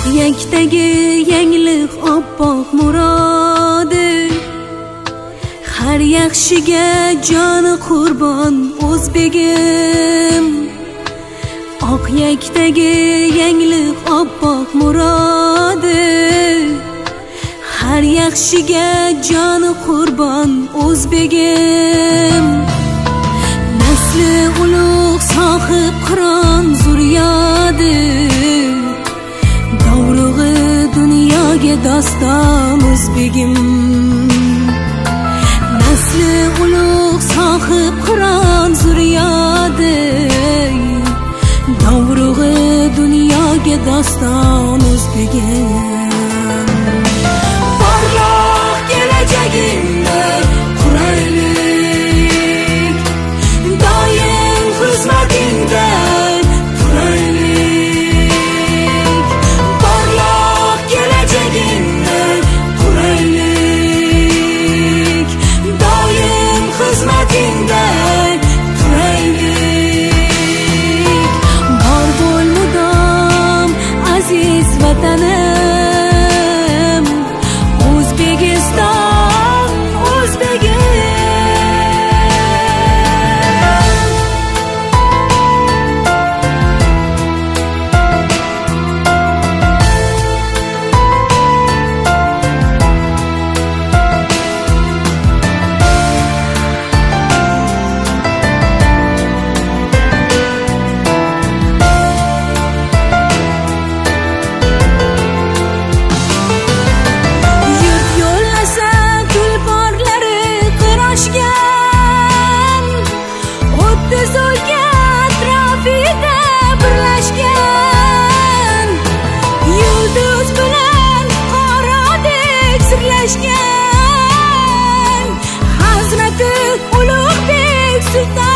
Yakdagi yangilik oppoq murodi, har yaxshiga joni qurbon o'zbegim. Oq yakdagi yangilik oppoq murodi, har yaxshiga joni qurbon o'zbegim. Nasli ulug' sohib Qur'on zurriyodim, dovrug'i dunyoga doston o'zbegim. Nasli ulug' sohib Qur'on zurriyodim, dovrug'i dunyoga doston o'zbegim. Porloq kelajagingda quraylik, doim xizmatingda turaylik. Porloq kelajagingda quraylik, doim xizmatingda turaylik. Bor bo'l mudom aziz vatanim, O'zbekiston, O'zbegim. Hazrati Ulug'bek Sulton